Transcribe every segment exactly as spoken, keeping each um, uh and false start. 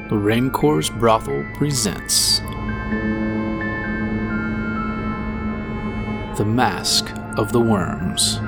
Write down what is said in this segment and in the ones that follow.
Raincore's Brothel presents The Mask of the Worms.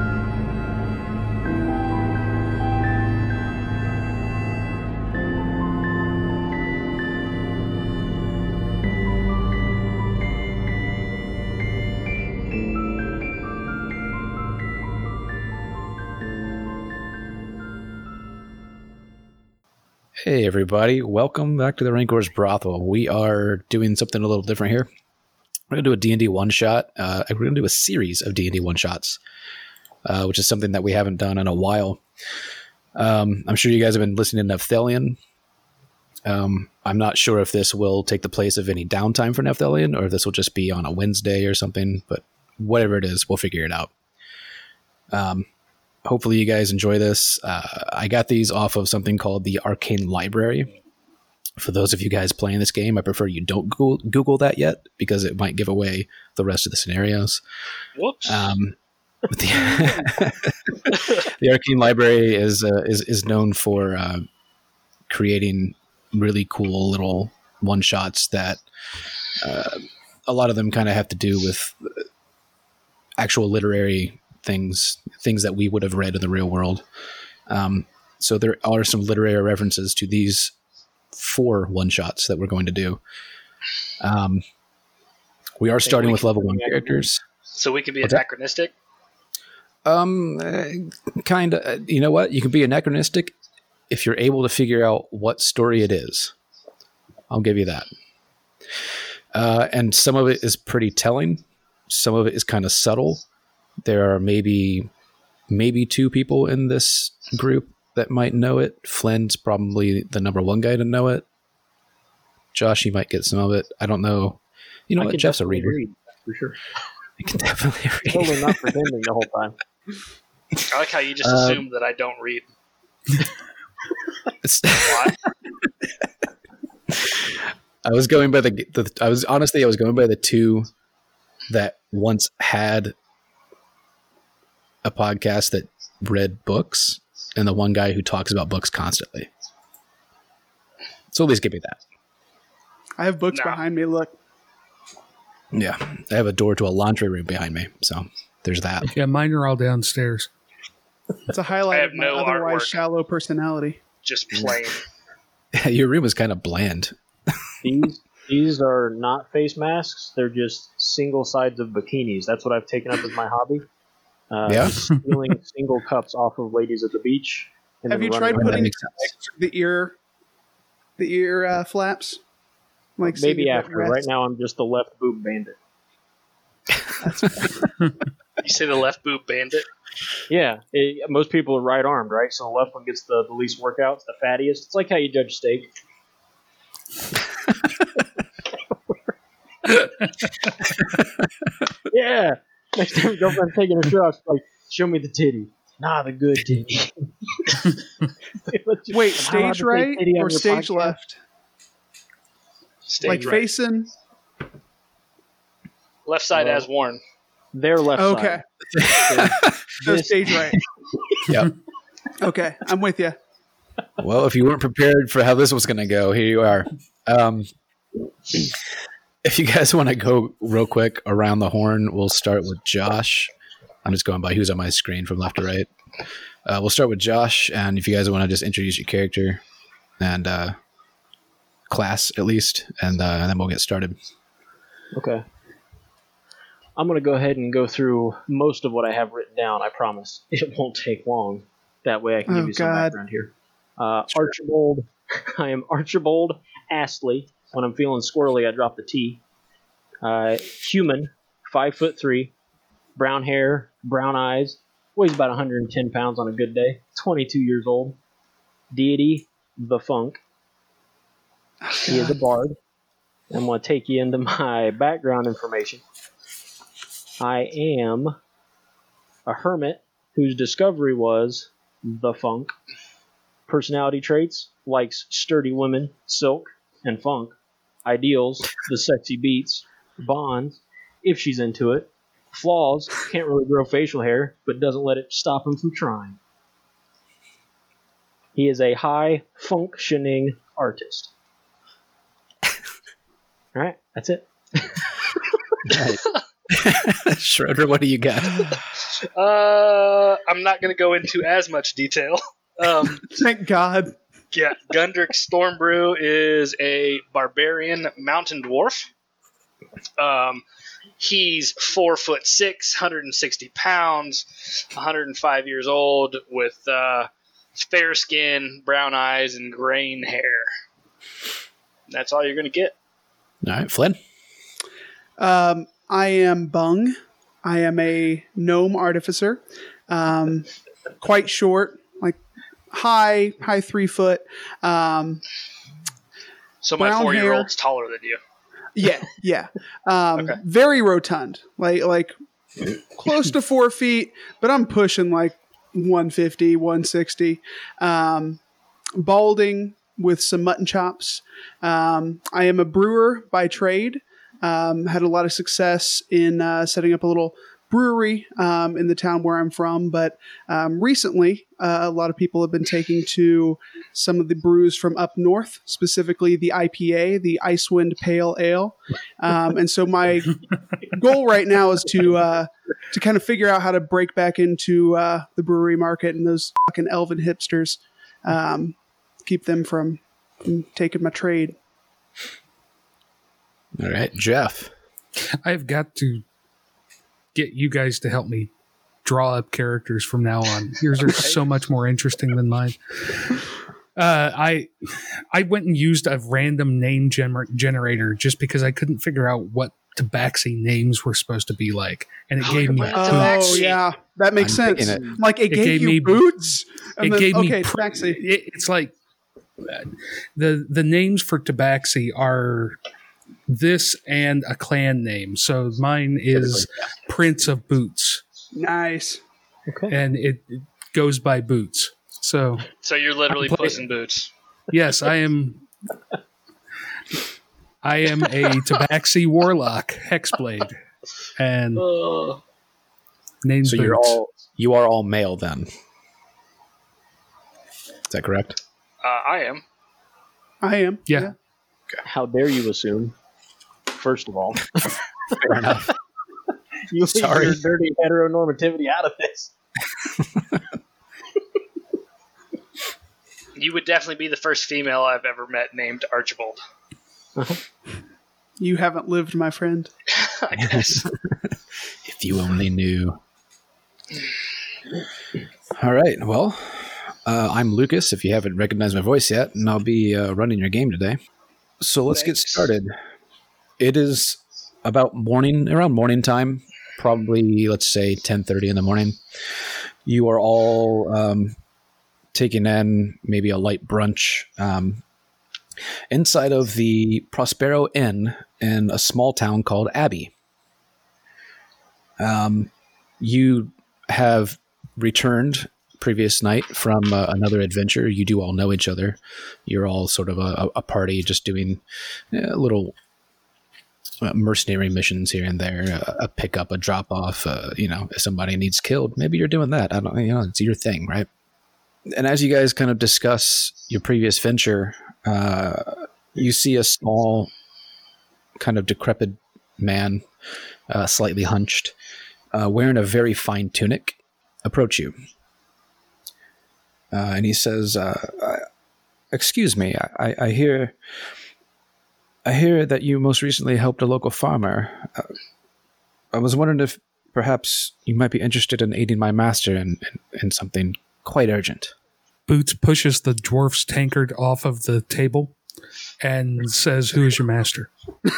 Hey everybody, welcome back to the Raincore's Brothel. We are doing something a little different here. We're going to do a D and D one-shot. Uh, we're going to do a series of D and D one-shots, uh, which is something that we haven't done in a while. Um, I'm sure you guys have been listening to Nephthalion. Um, I'm not sure if this will take the place of any downtime for Nephthalion, or if this will just be on a Wednesday or something, but whatever it is, we'll figure it out. Um, Hopefully you guys enjoy this. Uh, I got these off of something called the Arcane Library. For those of you guys playing this game, I prefer you don't Google, Google that yet because it might give away the rest of the scenarios. Whoops. Um, the, the Arcane Library is uh, is is known for uh, creating really cool little one shots that uh, a lot of them kind of have to do with actual literary things, things that we would have read in the real world. Um, so there are some literary references to these four one-shots that we're going to do. Um, we are starting with level one characters. So we can be What's anachronistic? That? Um, uh, kind of. You know what? You can be anachronistic if you're able to figure out what story it is. I'll give you that. Uh, and some of it is pretty telling. Some of it is kind of subtle. There are maybe maybe two people in this group that might know it. Flynn's probably the number one guy to know it. Josh, you might get some of it. I don't know. You know I what? can Jeff's a reader. Read, for sure. I can definitely read. Totally not pretending the whole time. I like how you just Um, assume that I don't read. It's, What? I was going by the, the. I was honestly, I was going by the two that once had a podcast that read books, and the one guy who talks about books constantly. So at least give me that. I have books No. behind me. Look, Yeah, I have a door to a laundry room behind me, so there's that. Yeah, mine are all downstairs. it's a highlight I have of my no otherwise artwork. shallow personality. Just plain. Your room is kind of bland. These these are not face masks. They're just single sides of bikinis. That's what I've taken up as my hobby. Uh, Yeah? stealing single cups off of ladies at the beach. and Have then you running tried around. putting That makes sense. the ear, the ear uh, flaps? Like seeing Maybe if it after. rests? Right now, I'm just the left boob bandit. You say the left boob bandit? Yeah, it, most people are right armed, right? So the left one gets the, the least workouts, the fattiest. It's like how you judge steak. Yeah. Next time your girlfriend's taking a shirt off, she's like, show me the titty. Nah, the good titty. Wait, Am I allowed to stage say right titty on or your stage podcast? left? Stage Like right. facing? Left side Well, as worn. Their left Okay, side. so This- stage right. Yep. Okay, I'm with you. Well, if you weren't prepared for how this was going to go, here you are. Um, if you guys want to go real quick around the horn, we'll start with Josh. I'm just going by who's on my screen from left to right. Uh, we'll start with Josh, and if you guys want to just introduce your character and uh, class at least, and, uh, and then we'll get started. Okay. I'm going to go ahead and go through most of what I have written down, I promise. It won't take long. That way I can Oh, give you some God. background here. Uh, Archibald, I am Archibald Astley. When I'm feeling squirrely, I drop the T. Uh, human, five foot three, brown hair, brown eyes, weighs about one hundred ten pounds on a good day, twenty-two years old. Deity, the Funk. He is a bard. I'm going to take you into my background information. I am a hermit whose discovery was the funk. Personality traits: likes sturdy women, silk, and funk. Ideals: the sexy beats. Bonds: if she's into it. Flaws: can't really grow facial hair, but doesn't let it stop him from trying. He is a high functioning artist. All right, that's it. Right. Schroeder, what do you got? Uh, I'm not going to go into as much detail. Um, Thank God. yeah, Gundrick Stormbrew is a barbarian mountain dwarf. Um, he's four foot six, one hundred sixty pounds, one hundred five years old, with uh, fair skin, brown eyes, and graying hair. That's all you're going to get. All right, Flynn. Um, I am Bung. I am a gnome artificer. Um, quite short, like high, high three foot. Um, So my Brown four-year-old's taller than you. yeah, yeah. Um, Okay. Very rotund, like like close to four feet, but I'm pushing like one fifty, one sixty. Um, balding with some mutton chops. Um, I am a brewer by trade. Um, had a lot of success in uh, setting up a little brewery um, in the town where I'm from, but um, recently uh, a lot of people have been taking to some of the brews from up north, specifically the I P A, the Icewind Pale Ale. Um, and so my goal right now is to uh, to kind of figure out how to break back into uh, the brewery market and those fucking elven hipsters, um, keep them from, from taking my trade. All right, Jeff. I've got to get you guys to help me draw up characters from now on. Yours are so much more interesting than mine. Uh, I I went and used a random name gener- generator just because I couldn't figure out what Tabaxi names were supposed to be like, and it Oh, gave me you're right. boots. Oh Tabaxi. yeah, that makes I'm sense. thinking Like it, It gave, gave you me- boots. And It then, gave me okay, pr- taxi. it, it's like uh, the the names for Tabaxi are this and a clan name. So mine is Prince of Boots, Nice. Okay. and it, it goes by Boots. So So you're literally I'm playing- Puss in Boots. yes, I am. I am a Tabaxi warlock hexblade, and Uh, named So Boots. you're all you are all male then. Is that correct? uh, I am. I am. Yeah. How dare you assume? First of all, Fair enough. you leave Sorry. your dirty heteronormativity out of this. You would definitely be the first female I've ever met named Archibald. You haven't lived, my friend. I guess. If you only knew. All right. Well, uh, I'm Lucas, if you haven't recognized my voice yet, and I'll be uh, running your game today. So let's get Thanks. started. It is about morning, around morning time, probably, let's say, ten thirty in the morning. You are all um, taking in maybe a light brunch um, inside of the Prospero Inn in a small town called Abbey. Um, you have returned previous night from uh, another adventure. You do all know each other. You're all sort of a, a party, just doing uh, little uh, mercenary missions here and there. Uh, a pickup, a drop off. Uh, you know, if somebody needs killed, maybe you're doing that. I don't. You know, it's your thing, right? And as you guys kind of discuss your previous venture, uh, you see a small, kind of decrepit man, uh, slightly hunched, uh, wearing a very fine tunic, approach you. Uh, and he says, uh, uh, "Excuse me, I, I hear, I hear that you most recently helped a local farmer. Uh, I was wondering if perhaps you might be interested in aiding my master in, in, in something quite urgent." Boots pushes the dwarf's tankard off of the table and says, "Who is your master?"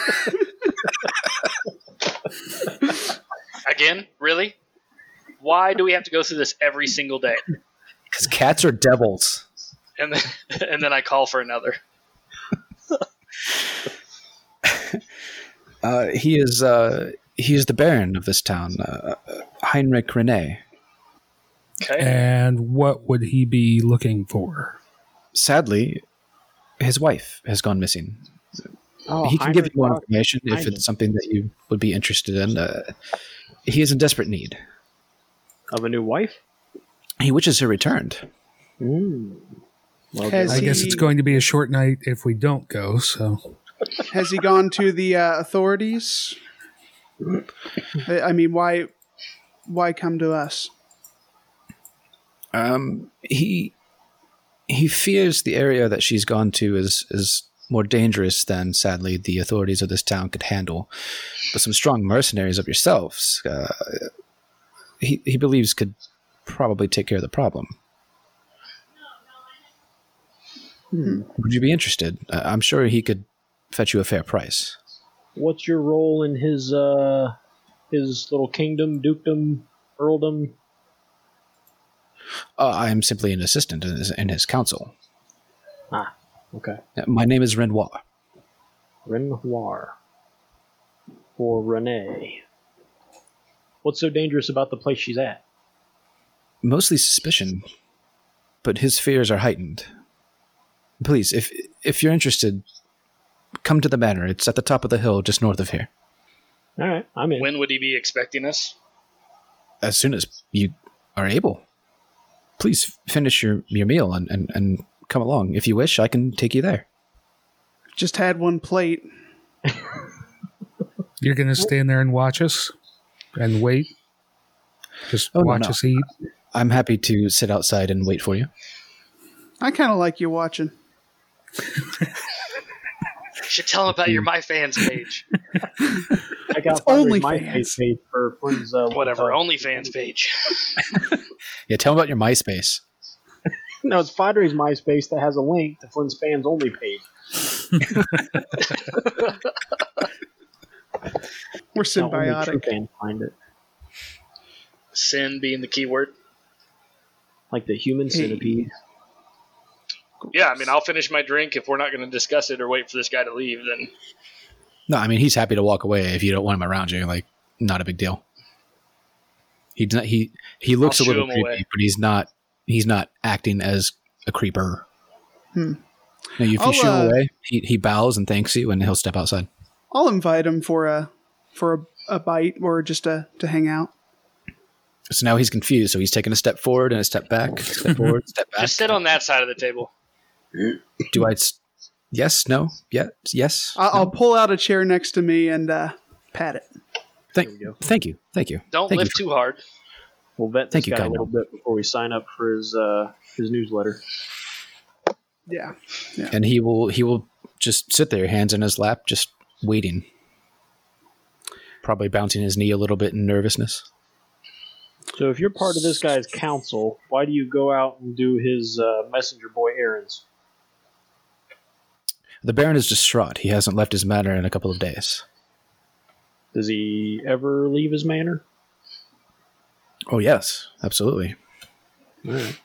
Again? Really? Why do we have to go through this every single day? Because cats are devils. And then, and then I call for another. Uh, he is uh, he is the Baron of this town, uh, Heinrich Rene. Okay. And what would he be looking for? Sadly, his wife has gone missing. Oh, he can give you more Heinrich information if Heinrich. it's something that you would be interested in. Uh, he is in desperate need. of a new wife. He wishes her returned. Mm. Well, Has I guess he- it's going to be a short night if we don't go, so Has he gone to the uh, authorities? I I mean, why why come to us? Um, he he fears the area that she's gone to is is more dangerous than, sadly, the authorities of this town could handle. But some strong mercenaries of yourselves, uh, he he believes could probably take care of the problem. Hmm. Would you be interested? Uh, I'm sure he could fetch you a fair price. What's your role in his uh, his little kingdom, dukedom, earldom? Uh, I am simply an assistant in his, in his council. Ah, okay. Uh, My name is Renoir. Renoir. Or Renee. What's so dangerous about the place she's at? Mostly suspicion, but his fears are heightened. Please, if if you're interested, come to the manor. It's at the top of the hill, just north of here. All right, I'm in. When would he be expecting us? As soon as you are able. Please finish your, your meal and, and, and come along. If you wish, I can take you there. Just had one plate. You're going to stand there and watch us and wait? Just Oh, no, watch no. us eat? I'm happy to sit outside and wait for you. I kind of like you watching. You should tell him about your MyFans page. I got only my fans. page for Flynn's, uh, Whatever, uh, OnlyFans page. Yeah, tell me about your MySpace. No, it's Fadre's MySpace that has a link to Flynn's fans only page. We're Now only true symbiotic. fans find it. Sin being the key word. Like the human Hey. centipede. Yeah, I mean, I'll finish my drink. If we're not going to discuss it or wait for this guy to leave, then No, I mean, he's happy to walk away if you don't want him around you. Like, not a big deal. He does not, he he looks I'll a little shoo him creepy, away. but he's not he's not acting as a creeper. Hmm. No, if you I'll, shoo him uh, away, he, he bows and thanks you, and he'll step outside. I'll invite him for a for a, a bite or just a, to hang out. So now he's confused. So he's taking a step forward and a step back, step forward, step back. just sit on that side of the table. Do I? s- Yes. No. Yeah. Yes. I'll, I'll pull out a chair next to me and uh, pat it. Thank, There we go. thank you. Thank you. Don't Thank lift you. too hard. We'll vet this Thank you, guy a Kyle. little bit before we sign up for his uh, his newsletter. Yeah. And he will he will just sit there, hands in his lap, just waiting. Probably bouncing his knee a little bit in nervousness. So if you're part of this guy's council, why do you go out and do his uh, messenger boy errands? The Baron is distraught. He hasn't left his manor in a couple of days. Does he ever leave his manor? Oh yes, absolutely. Alright.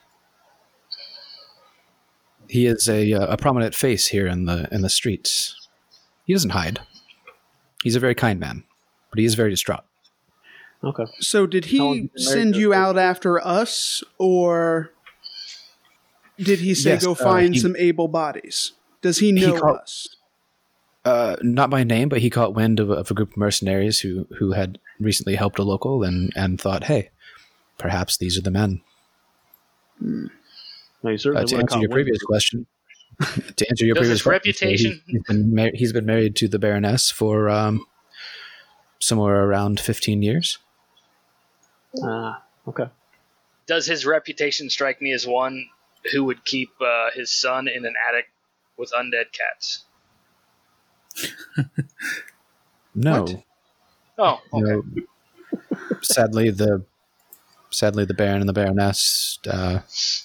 He is a uh, a prominent face here in the in the streets. He doesn't hide. He's a very kind man, but he is very distraught. Okay. So did How long he have you been married send to you this out after us, or did he say Yes, go uh, find he- some able bodies? Does he know called- us? Uh, not by name, but he caught wind of, of a group of mercenaries who who had recently helped a local, and and thought, hey, perhaps these are the men. No, you certainly Uh, to would've answer caught your wind previous of it. question, to answer your Does previous his question, reputation- he, has been mar- he's been married to the Baroness for um, somewhere around fifteen years. Ah, okay. Does his reputation strike me as one who would keep uh, his son in an attic with undead cats? No, What? Oh, okay. no. sadly, the sadly the Baron and the Baroness. Uh,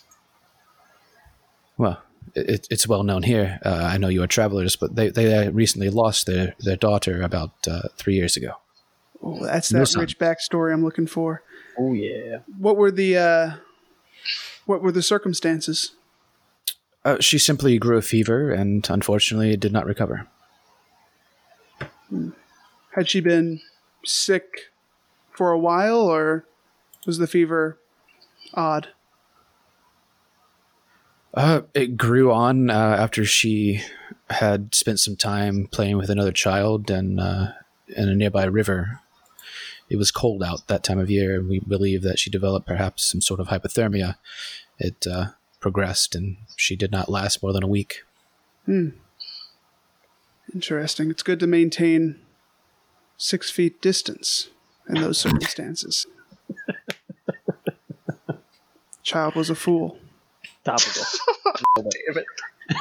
well, it, it's well known here. Uh, I know you are travelers, but they they uh, recently lost their their daughter about uh, three years ago. Oh, that's No that son. rich backstory I'm looking for. Oh yeah. What were the uh, what were the circumstances? Uh, she simply grew a fever and unfortunately did not recover. Had she been sick for a while, or was the fever odd? Uh, it grew on uh, after she had spent some time playing with another child and uh, in a nearby river. It was cold out that time of year, and we believe that she developed perhaps some sort of hypothermia. It uh, progressed, and she did not last more than a week. And Interesting. It's good to maintain six feet distance in those circumstances. Child was a fool. Topical. Damn it.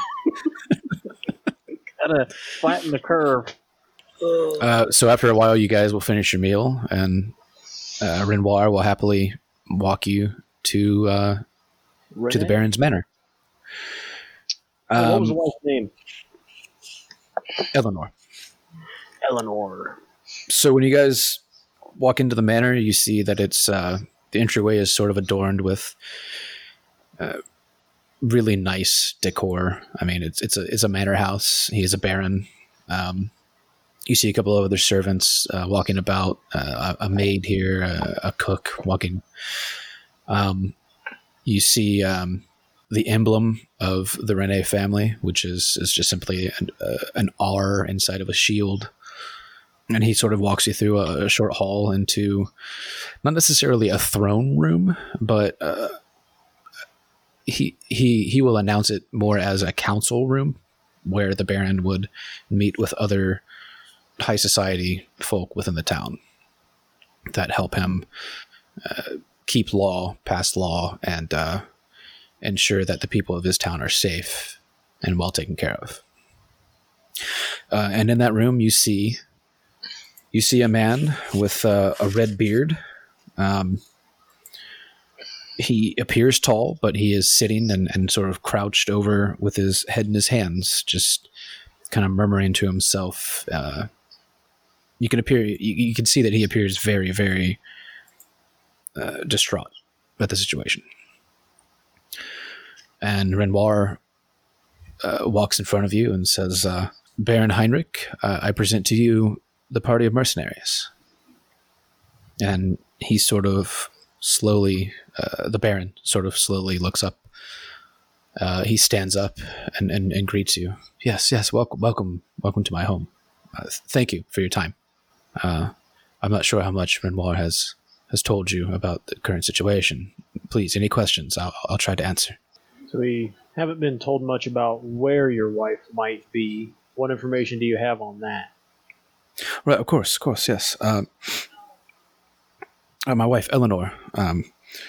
Gotta flatten the curve. Uh, so after a while, you guys will finish your meal, and uh, Renoir will happily walk you to uh, to the Baron's manor. Oh, what was the Um, wife's name? Eleanor. Eleanor. So when you guys walk into the manor, you see that it's uh, the entryway is sort of adorned with uh, really nice decor. I mean, it's it's a it's a manor house. He is a baron. Um, you see a couple of other servants uh, walking about, uh, a, a maid here, a, a cook walking. Um, you see um, the emblem of the Rene family, which is is just simply an, uh, an R inside of a shield. And he sort of walks you through a, a short hall into not necessarily a throne room, but uh, he he he will announce it more as a council room where the Baron would meet with other high society folk within the town that help him uh, keep law, pass law, and uh, ensure that the people of his town are safe and well taken care of. Uh, and in that room, you see you see a man with uh, a red beard. Um, he appears tall, but he is sitting and, and sort of crouched over with his head in his hands, just kind of murmuring to himself. Uh, you can appear, you, you can see that he appears very, very uh, distraught at the situation. And Renoir uh, walks in front of you and says, uh, Baron Heinrich, uh, I present to you the party of mercenaries. And he sort of slowly, uh, the Baron sort of slowly looks up. Uh, he stands up and, and, and greets you. Yes, yes, welcome, welcome, welcome to my home. Uh, thank you for your time. Uh, I'm not sure how much Renoir has, has told you about the current situation. Please, any questions, I'll, I'll try to answer. So we haven't been told much about where your wife might be. What information do you have on that? Right, of course, of course, yes. Um, uh, my wife, Eleanor, um,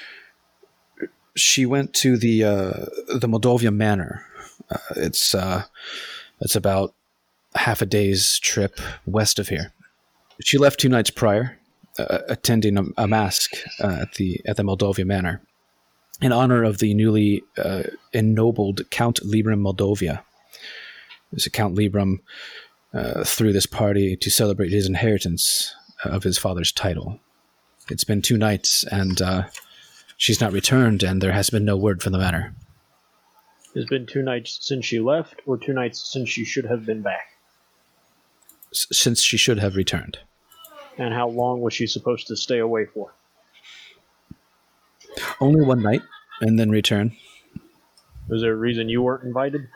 she went to the uh, the Moldovia Manor. Uh, it's uh, it's about half a day's trip west of here. She left two nights prior, uh, attending a, a mask uh, at the at the Moldovia Manor in honor of the newly uh, ennobled Count Libram Moldovia. There's a Count Libram uh, through this party to celebrate his inheritance of his father's title. It's been two nights, and uh, she's not returned, and there has been no word from the manor. It's been two nights since she left, or two nights since she should have been back? S- since she should have returned. And how long was she supposed to stay away for? Only one night, and then return. Was there a reason you weren't invited?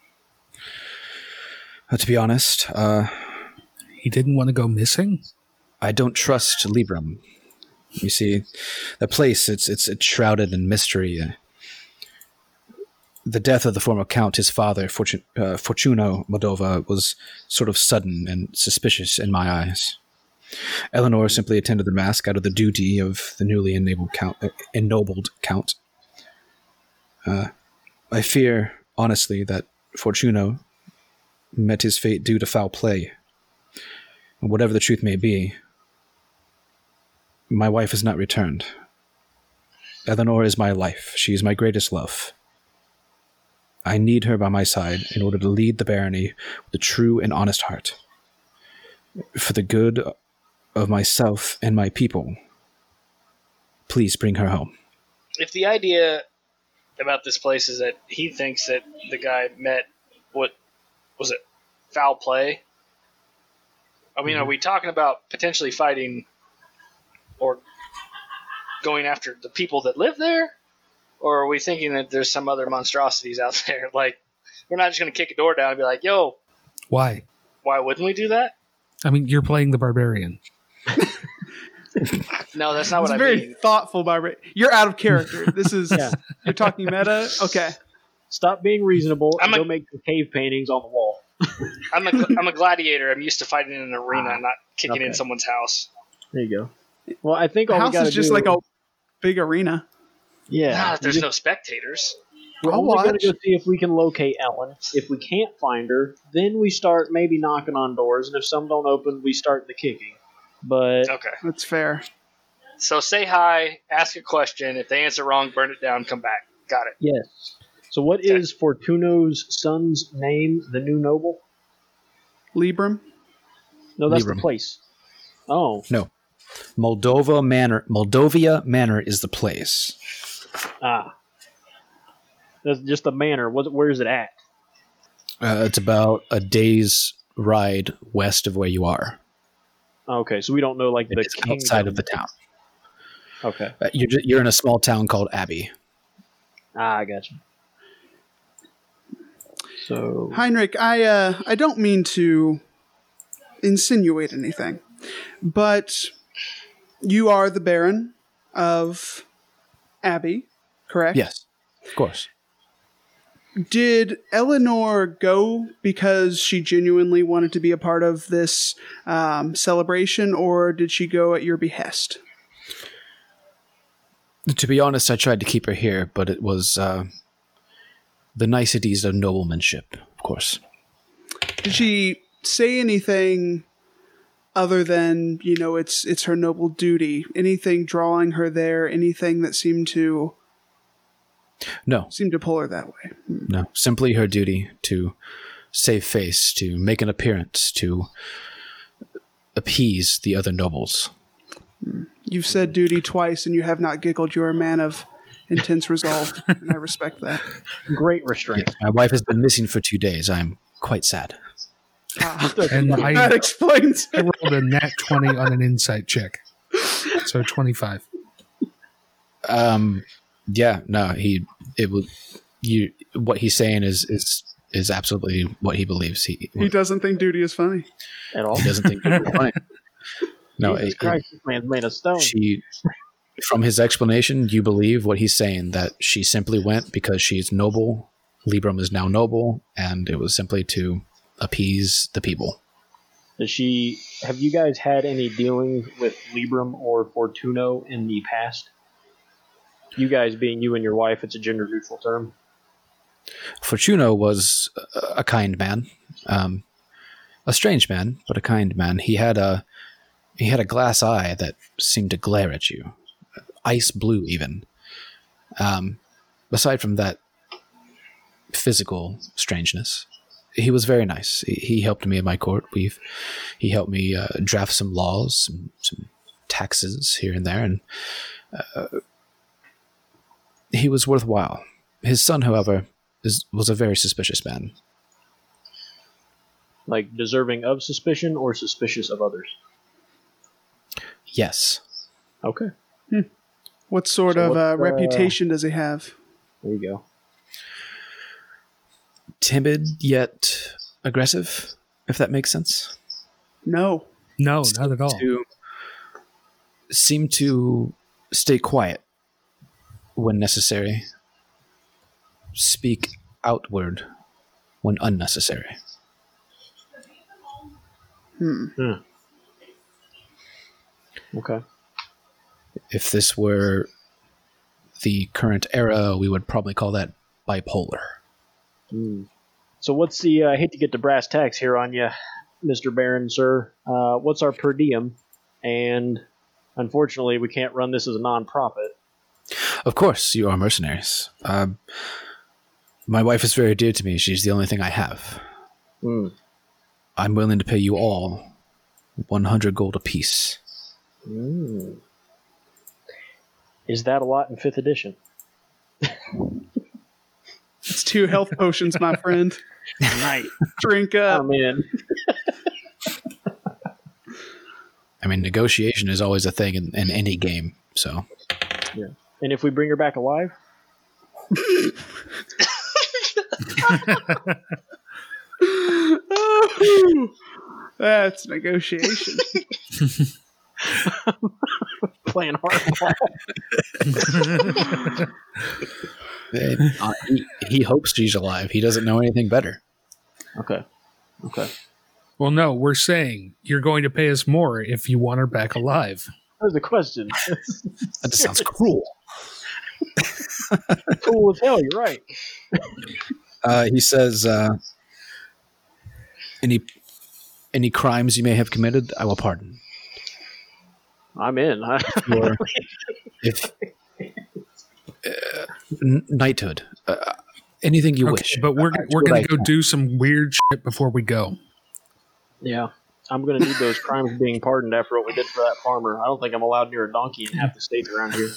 Uh, to be honest, uh, He didn't want to go missing? I don't trust Libram. You see, the place, it's it's, it's shrouded in mystery. Uh, the death of the former count, his father, Fortun- uh, Fortuno Moldova, was sort of sudden and suspicious in my eyes. Eleanor simply attended the mask out of the duty of the newly ennobled count. Uh, ennobled count. Uh, I fear, honestly, that Fortuno met his fate due to foul play. And whatever the truth may be, my wife has not returned. Eleanor is my life. She is my greatest love. I need her by my side in order to lead the barony with a true and honest heart. For the good of myself and my people, please bring her home. If the idea about this place is that he thinks that the guy met, what was it, foul play? I mean, mm-hmm. Are we talking about potentially fighting or going after the people that live there? Or are we thinking that there's some other monstrosities out there? Like, we're not just going to kick a door down and be like, yo. Why? Why wouldn't we do that? I mean, you're playing the barbarian. No, that's not it's what I very mean. thoughtful, Barbara. You're out of character. This is, yeah. You're talking meta? Okay. Stop being reasonable and I'm go a- make some cave paintings on the wall. I'm a I'm a gladiator. I'm used to fighting in an arena, not kicking okay. in someone's house. There you go. Well, I think The all we house gotta is just do, like a big arena. yeah. Nah, we there's just- no spectators. We're I'll only going watch. to go see if we can locate Ellen. If we can't find her, then we start maybe knocking on doors, and if some don't open, we start the kicking. But Okay. That's fair. So say hi, ask a question. If they answer wrong, burn it down, come back. Got it. yes. So what Okay. is Fortuno's son's name, the new noble? Libram. No, that's Libram. the place. Oh, No. Moldova Manor. Moldovia Manor is the place. ah. That's just the manor. What, where is it at? Uh, it's about a day's ride west of where you are. Okay, so we don't know like the It's outside of the town. Okay. Uh, you're ju- you're in a small town called Abbey. Ah, I got you. So Heinrich, I uh, I don't mean to insinuate anything, but you are the Baron of Abbey, correct? Yes, of course. Did Eleanor go because she genuinely wanted to be a part of this um, celebration, or did she go at your behest? To be honest, I tried to keep her here, but it was uh, the niceties of noblemanship, of course. Did she say anything other than, you know, it's it's her noble duty? Anything drawing her there? Anything that seemed to No, seemed to pull her that way? no. Simply her duty to save face, to make an appearance, to appease the other nobles. You've said duty twice, and you have not giggled. You're a man of intense resolve, and I respect that. great restraint. Yes, my wife has been missing for two days. I'm quite sad. Ah, And that I, explains. I rolled a nat twenty on an insight check. So twenty-five. Um, yeah, no, he it was you. What he's saying is is is absolutely what he believes. He He doesn't think duty is funny. At all. he doesn't think it's funny. No, Jesus it- Christ, this man's made of stone. she from his explanation, you believe what he's saying, that she simply went because she's noble. Libram is now noble, and it was simply to appease the people. Does she? Have you guys had any dealings with Libram or Fortuno in the past? You guys being you and your wife, it's a gender neutral term. Fortuno was a- a kind man, um, a strange man, but a kind man. He had a he had a glass eye that seemed to glare at you, ice blue even. Um, aside from that physical strangeness, he was very nice. He, he helped me in my court. We've he helped me uh, draft some laws, some, some taxes here and there, and uh, he was worthwhile. His son, however, is, was a very suspicious man. Like deserving of suspicion or suspicious of others? Yes. Okay. What sort So of what, uh, uh, reputation does he have? There you go. Timid yet aggressive, if that makes sense. No. No, not at all. To seem to stay quiet when necessary. Speak outward when unnecessary. Okay. If this were the current era, we would probably call that bipolar. Hmm. So what's the? Uh, I hate to get to brass tacks here on you, Mister Baron, sir. Uh, what's our per diem? And unfortunately, we can't run this as a non-profit. Of course, you are mercenaries. Um, my wife is very dear to me. She's the only thing I have. Hmm. I'm willing to pay you all one hundred gold apiece. Hmm. Is that a lot in fifth edition? It's two health potions, my friend. Nice. Drink Oh up. man. I mean, negotiation is always a thing in, in any game. So, And if we bring her back alive? Oh, that's negotiation. Playing hardball. uh, he, he hopes she's alive. He doesn't know anything better. Okay. Okay. Well, no, we're saying you're going to pay us more if you want her back alive. That was the question. That just sounds cruel. Cool as hell. You're right. Uh, he says, uh, "Any any crimes you may have committed, I will pardon. I'm in. Or if uh, n- knighthood, uh, anything you Okay, wish. but we're Uh, we're what going I to go can. do some weird shit before we go. Yeah. I'm going to need those crimes being pardoned after what we did for that farmer. I don't think I'm allowed near a donkey in half the states around here.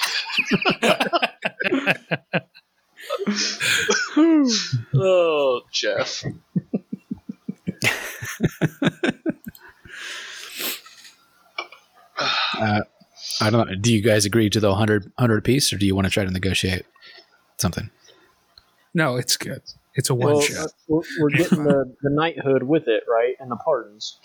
Oh, Jeff. Uh, I don't know. Do you guys agree to the one hundred, one hundred piece, or do you want to try to negotiate something? No, it's good. It's a one Well, shot. uh, we're, we're getting the, the knighthood with it, right? And the pardons.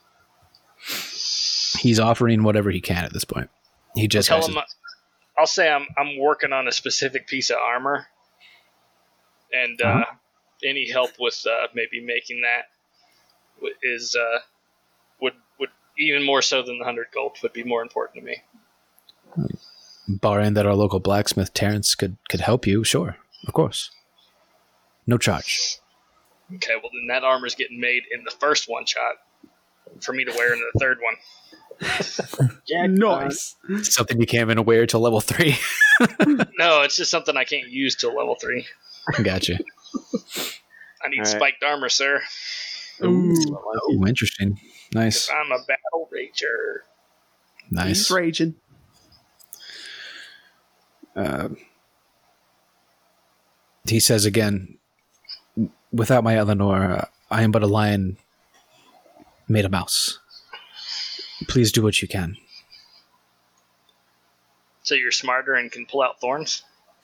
He's offering whatever he can at this point. He just Tell has him. to- I'll say I'm I'm working on a specific piece of armor, and uh, Uh-huh. any help with uh, maybe making that w- is uh, would would even more so than the hundred gold would be more important to me. barring that our local blacksmith Terrence could could help you. Sure, of course, no charge. Okay, well then that armor's getting made in the first one shot for me to wear in the third one. Jack, Nice. Something you can't even wear till level three. No, it's just something I can't use till level three. Gotcha. I need All right. spiked armor, sir. Ooh, Oh, interesting. Nice, I'm a battle rager. nice. he's raging. Uh, he says again, "Without my Eleanor, uh, I am but a lion made a mouse. Please do what you can." So you're smarter and can pull out thorns?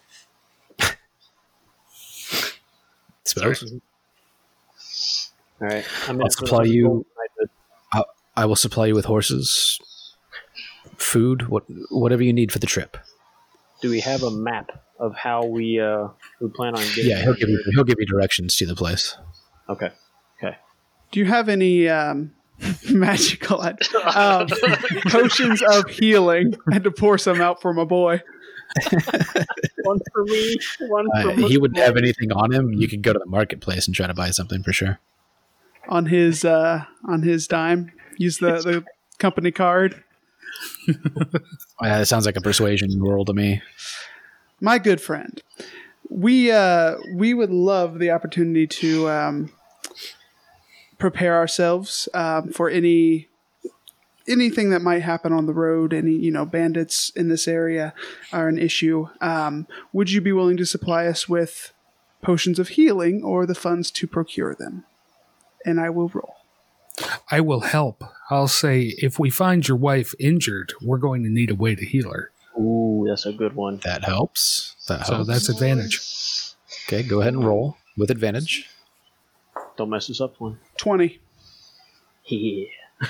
Suppose. All right. I'm I'll in for the supply you- gold knighthood. I will supply you with horses, food, what whatever you need for the trip. Do we have a map of how we uh we plan on getting? Yeah, he'll give you he'll give you directions to the place. Okay. Okay. Do you have any um, magical um, potions of healing? I had to pour some out for my boy. One for me. One for Uh, he wouldn't have anything on him. You could go to the marketplace and try to buy something for sure. on his uh, on his dime. Use the, the company card. Uh, it sounds like a persuasion roll to me. My good friend, we uh, we would love the opportunity to um, prepare ourselves um, for any anything that might happen on the road. Any you know bandits in this area are an issue. Um, would you be willing to supply us with potions of healing or the funds to procure them? And I will roll. I will help. I'll say if we find your wife injured, we're going to need a way to heal her. Ooh, that's a good one. That helps. That So helps. that's advantage. Okay, go ahead and roll with advantage. Don't mess this up one. twenty. Yeah.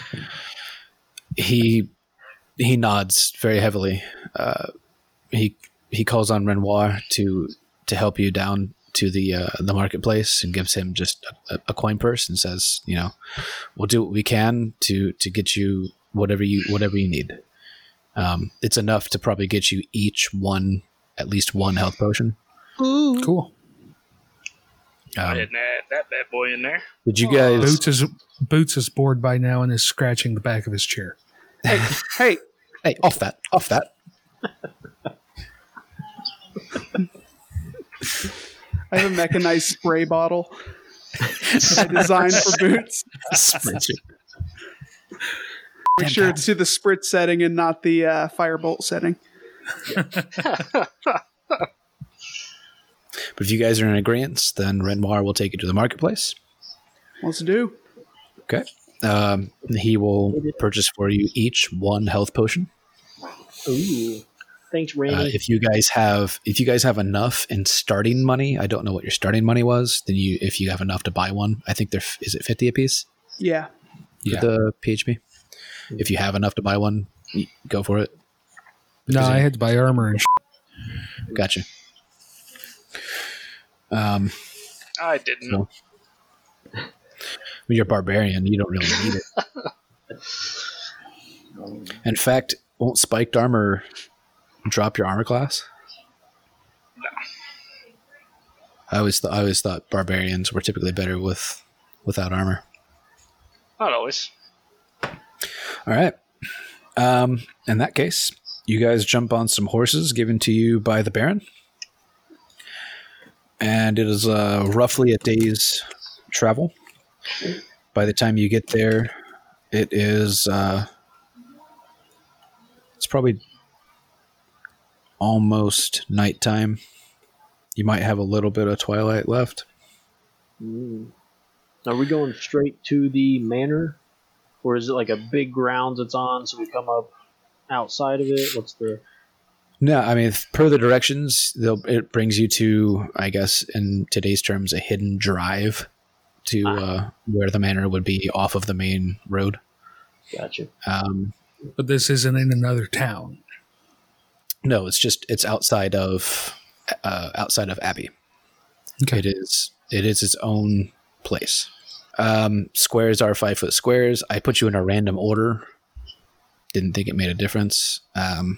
He he nods very heavily. Uh, he he calls on Renoir to to help you down to the uh, the marketplace and gives him just a, a coin purse and says, you know, we'll do what we can to to get you whatever you whatever you need. Um, it's enough to probably get you each one at least one health potion. Cool. I Um, didn't add that bad boy in there. did you guys? Boots is Boots is bored by now and is scratching the back of his chair. Hey, hey, Hey, off that! Off that! I have a mechanized spray bottle I designed for boots. Make sure it's to the spritz setting and not the uh, firebolt setting. But if you guys are in agreement, then Renoir will take you to the marketplace. Let's do. Okay. Um, he will purchase for you each one health potion. Ooh. Thanks, Randy. Uh, if you guys have, if you guys have enough in starting money, I don't know what your starting money was. Then you, if you have enough to buy one, I think they're is it fifty a piece Yeah. for Yeah. the P H P. If you have enough to buy one, y- go for it. No, I had to buy armor and sh- Gotcha. Um, I didn't. So- When you're a barbarian, you don't really need it. In fact, won't spiked armor drop your armor class? No. I always th- I always thought barbarians were typically better with without armor. Not always. All right. Um, in that case, you guys jump on some horses given to you by the Baron. And it is uh, roughly a day's travel. By the time you get there, it is uh, it's probably almost nighttime. You might have a little bit of twilight left. Mm. Are we going straight to the manor? Or is it like a big grounds it's on, so we come up outside of it? What's the... No, I mean, per the directions, they'll, it brings you to, I guess, in today's terms, a hidden drive to Ah. uh, where the manor would be off of the main road. Gotcha. Um, But this isn't in another town. no, it's just it's outside of uh, outside of Abbey. Okay. It is it is its own place. Um, squares are five foot squares. I put you in a random order. Didn't think it made a difference. Um,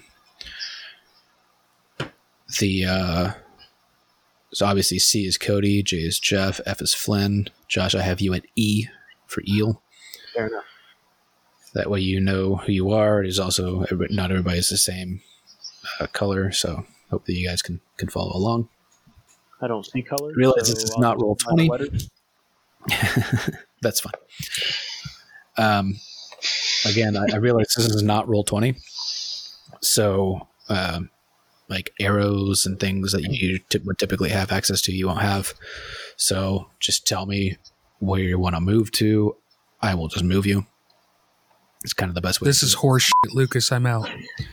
the uh, so obviously C is Cody, J is Jeff, F is Flynn. Josh, I have you at E for Eel. Fair enough. That way you know who you are. It is also not everybody's the same uh, color, so hope that you guys can can follow along. I don't see color. Realize so this is I'll not just roll find the twenty. letters. That's fine. Um, again, I, I realize this is not roll twenty, so um, like arrows and things that you t- would typically have access to, you won't have. So just tell me where you want to move to. I will just move you. It's kind of the best way. This to is do it. horse shit, Lucas. I'm out.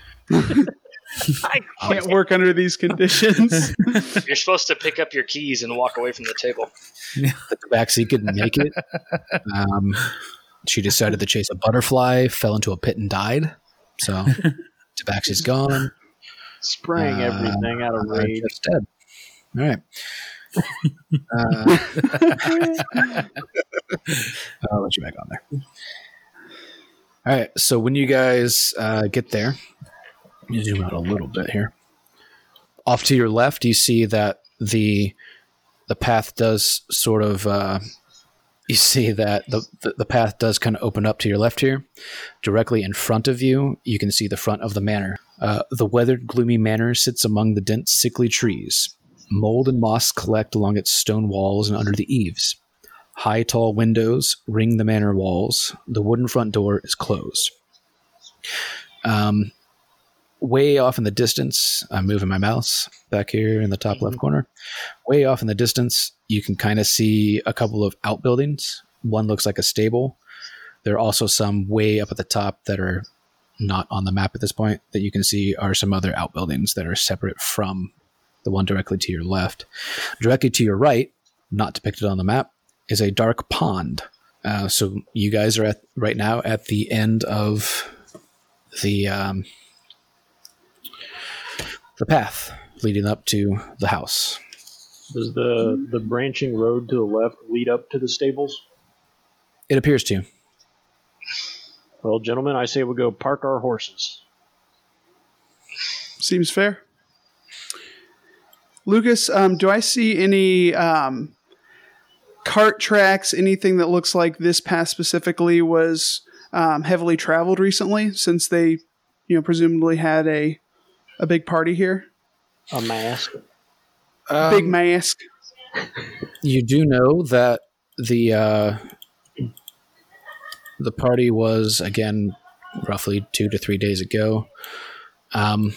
I can't work under these conditions. You're supposed to pick up your keys and walk away from the table. The tabaxi couldn't make it. Um, she decided to chase a butterfly, fell into a pit and died. So tabaxi's gone. Spraying Uh, everything out of Uh, rage. Jeff's dead. All right. Uh, I'll let you back on there. All right. So when you guys uh, get there, you zoom out a little bit here. Off to your left, you see that the the path does sort of. Uh, you see that the, the the path does kind of open up to your left here. Directly in front of you, you can see the front of the manor. Uh, the weathered, gloomy manor sits among the dense, sickly trees. Mold and moss collect along its stone walls and under the eaves. High, tall windows ring the manor walls. The wooden front door is closed. Um, way off in the distance, I'm moving my mouse back here in the top left corner. Way off in the distance, you can kind of see a couple of outbuildings. One looks like a stable. There are also some way up at the top that are not on the map at this point that you can see are some other outbuildings that are separate from the one directly to your left. Directly to your right, not depicted on the map, is a dark pond. Uh, so you guys are at right now at the end of the um, the path leading up to the house. Does the, the branching road to the left lead up to the stables? It appears to. Well, gentlemen, I say we go park our horses. Seems fair. Lucas, um, do I see any um, cart tracks, anything that looks like this path specifically was um, heavily traveled recently, since they, you know, presumably had a a big party here? A mask. Big mask. You do know that the uh, the party was, again, roughly two to three days ago. Um,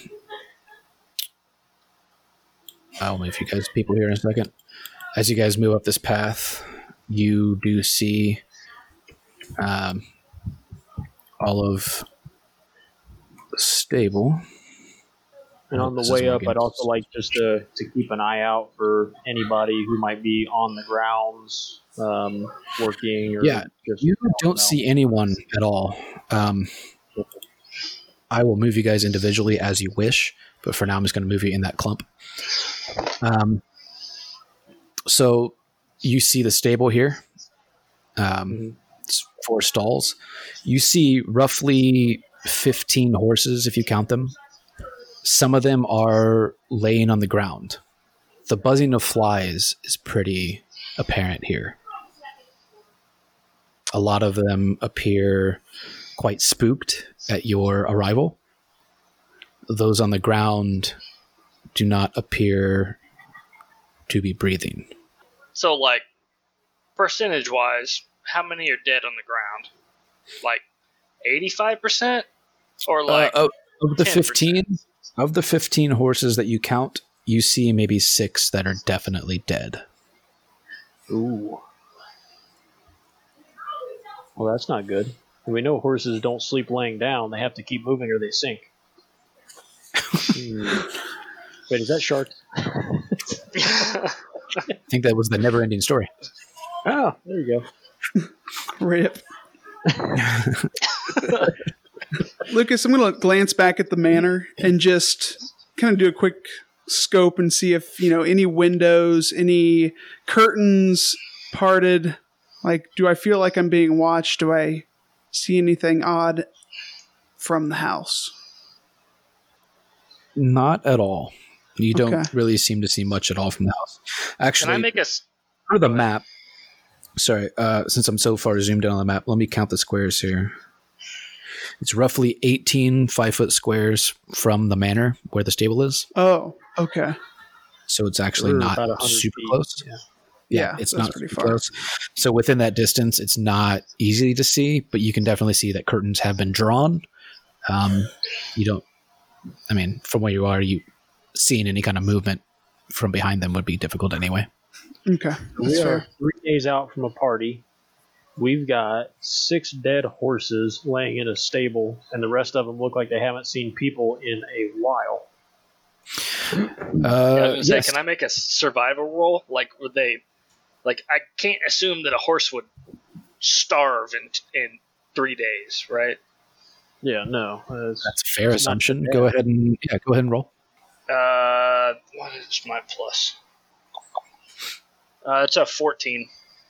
I'll move you guys, people here in a second. As you guys move up this path, you do see um, all of the stable. And on the This is way where up, it I'd gets- also like just to, to keep an eye out for anybody who might be on the grounds um, working. Or Yeah, just You I don't know. see anyone at all. Um, I will move you guys individually as you wish, but for now I'm just going to move you in that clump. Um, so you see the stable here. Um, Mm-hmm. It's four stalls. You see roughly fifteen horses if you count them. Some of them are laying on the ground. The buzzing of flies is pretty apparent here. A lot of them appear quite spooked at your arrival. Those on the ground do not appear to be breathing. So, like, percentage-wise, how many are dead on the ground? Like, eighty-five percent? Or like uh, of, of the ten percent? fifteen, of the fifteen horses that you count, you see maybe six that are definitely dead. Ooh. Well, that's not good. We know horses don't sleep laying down. They have to keep moving or they sink. Hmm. Wait, is that shark? I think that was the never-ending story. Oh, there you go. Rip. Lucas, I'm going to glance back at the manor and just kind of do a quick scope and see if, you know, any windows, any curtains parted. Like, do I feel like I'm being watched? Do I see anything odd from the house? Not at all. You don't Okay. really seem to see much at all from the house. Actually, Can I make a... s- for the map, sorry, uh, since I'm so far zoomed in on the map, let me count the squares here. It's roughly eighteen five-foot squares from the manor where the stable is. Oh, okay. So it's actually We're not about one hundred super feet. close. Yeah. Yeah, Yeah, it's that's not pretty super far. close. So within that distance, it's not easy to see, but you can definitely see that curtains have been drawn. Um, you don't, I mean, from where you are, you seeing any kind of movement from behind them would be difficult anyway. Okay. We That's are fair. three days out from a party. We've got six dead horses laying in a stable, and the rest of them look like they haven't seen people in a while. Uh, I was gonna say, yes. can I make a survival roll? Like, would they... Like, I can't assume that a horse would starve in in three days, right? Yeah, no. uh, it's- That's a fair It's not assumption. bad. Go ahead and yeah, go ahead and roll. Uh, what is my plus? Uh, it's a fourteen.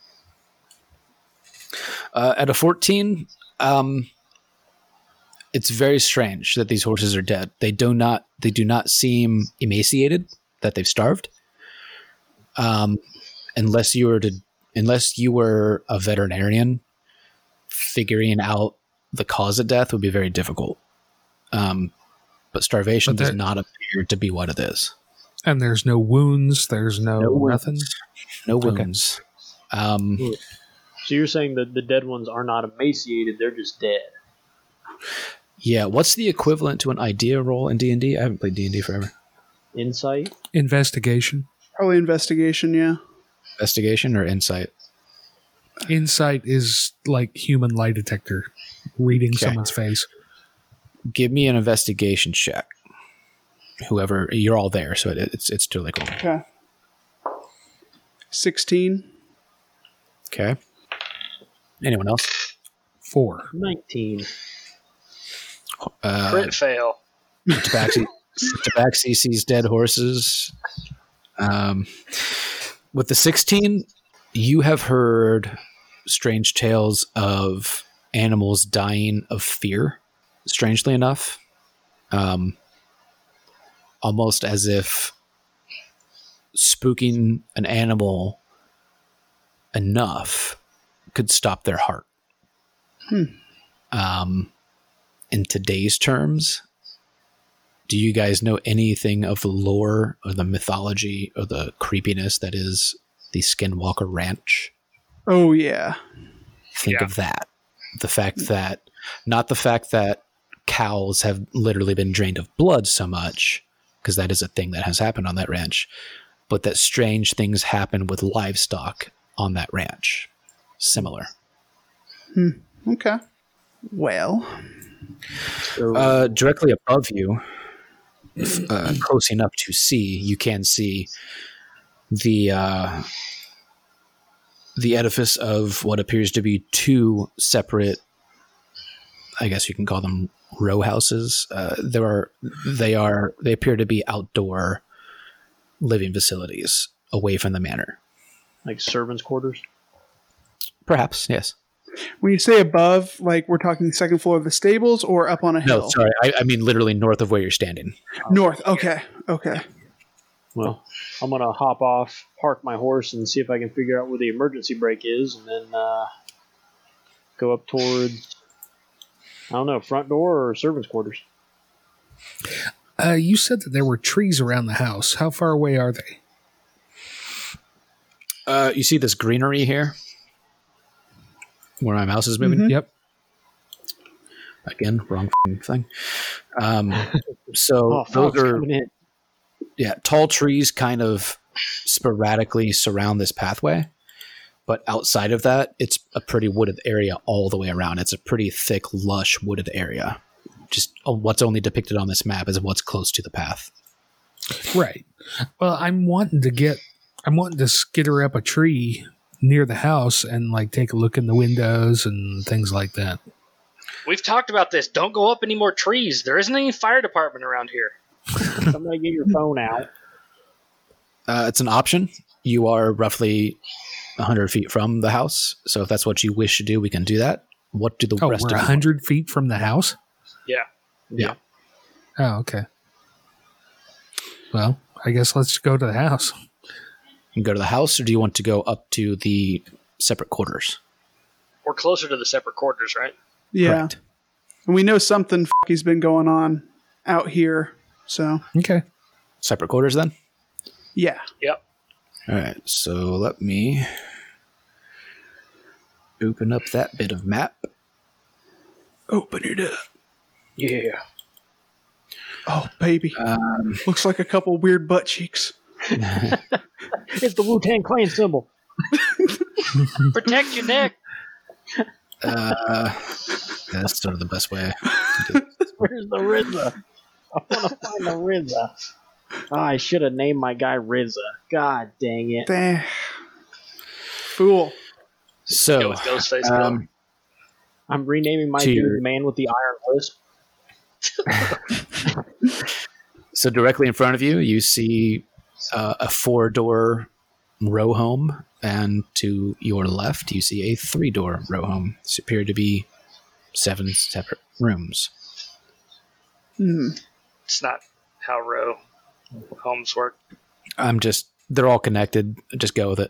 Uh, at a fourteen, um, it's very strange that these horses are dead. They do not. They do not seem emaciated. That they've starved. Um, unless you were to, unless you were a veterinarian, figuring out the cause of death would be very difficult. Um, but starvation But does that- not appear to be what it is. And there's no wounds. There's no, No wounds. nothing. No Okay. wounds. Um, So you're saying that the dead ones are not emaciated; they're just dead. yeah. What's the equivalent to an idea roll in D and D? I haven't played D and D forever. Insight. Investigation. Probably investigation, yeah. Investigation or insight? Insight is like human lie detector, reading Okay. someone's face. Give me an investigation check. Whoever, you're all there, so it, it's it's totally cool. Okay. sixteen. Okay. Anyone else? Four. Nineteen. Uh, Crit fail. Tabaxi, Tabaxi sees dead horses. Um, with the sixteen, you have heard strange tales of animals dying of fear, strangely enough. Um, almost as if spooking an animal enough could stop their heart. Hmm. Um, in today's terms, do you guys know anything of the lore or the mythology or the creepiness that is the Skinwalker Ranch? Oh, yeah. Think Yeah. of that. The fact that, not the fact that cows have literally been drained of blood so much, because that is a thing that has happened on that ranch, but that strange things happen with livestock on that ranch. Similar. Okay. Well, So Uh, directly above you, f- uh, close enough to see, you can see the uh, the edifice of what appears to be two separate, I guess you can call them row houses. Uh, there are they are they appear to be outdoor living facilities away from the manor. like servants' quarters. Perhaps, yes. When you say above, like we're talking second floor of the stables or up on a hill? No, sorry. I, I mean literally north of where you're standing. North. Okay. Okay. Well, I'm gonna hop off, park my horse, and see if I can figure out where the emergency brake is, and then uh, go up towards, I don't know, front door or servants' quarters. Uh, you said that there were trees around the house. How far away are they? Uh, you see this greenery here? Where my mouse is moving? Mhm. Yep. Again, wrong f***ing thing. Um, so Oh, those fog's are coming in. yeah, tall trees kind of sporadically surround this pathway. But outside of that, it's a pretty wooded area all the way around. It's a pretty thick, lush, wooded area. Just uh, what's only depicted on this map is what's close to the path. Right. Well, I'm wanting to get, I'm wanting to skitter up a tree near the house and like take a look in the windows and things like that. We've talked about this. Don't go up any more trees. There isn't any fire department around here. Somebody get your phone out. Uh, it's an option. You are roughly one hundred feet from the house. So if that's what you wish to do, we can do that. What do the Oh, rest we're of one you hundred feet from the house? Yeah. Yeah. Oh, okay. Well, I guess let's go to the house. You can go to the house, or do you want to go up to the separate quarters? We're closer to the separate quarters, right? Yeah. Correct. And we know something f***y's been going on out here. So, Okay. Separate quarters then? yeah. Yep. All right. So let me open up that bit of map. Open it up. Yeah. Oh, baby. Um, Looks like a couple weird butt cheeks. It's the Wu-Tang Clan symbol. Protect your neck. uh, that's sort of the best way. To do it. Where's the R Z A? I want to find the R Z A. Oh, I should have named my guy R Z A. God dang it. Dang. Fool. Go So, with Ghostface. um, I'm renaming my To dude your- the man with the iron lisp. so directly in front of you, you see uh, a four-door row home, and to your left, you see a three-door row home. This appear to be seven separate rooms. Hmm. It's not how row homes work. I'm just, they're all connected. Just go with it.